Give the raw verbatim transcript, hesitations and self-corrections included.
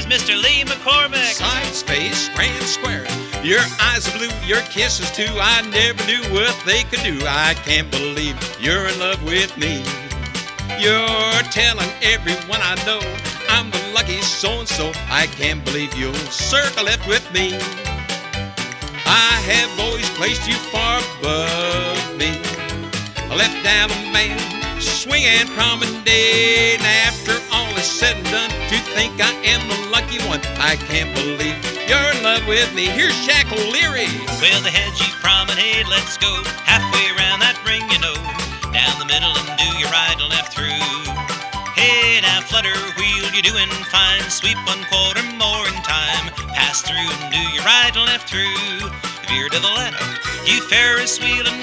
Here's Mister Lee McCormick. Side space, grand square. Your eyes are blue, your kisses too. I never knew what they could do. I can't believe you're in love with me. You're telling everyone I know I'm the lucky so-and-so. I can't believe you'll circle left with me. I have always placed you far above me. I left down a man, swing and promenade. And after all is said and done, to think I am the lucky one. I can't believe you're in love with me. Here's Shaq O'Leary. Well, the hedgy promenade, let's go halfway around that ring, you know. Down the middle and do your right and left through. Hey, now flutter wheel, you're doing fine. Sweep one quarter more in time. Pass through and do your right and left through. Veer to the left, you Ferris wheel and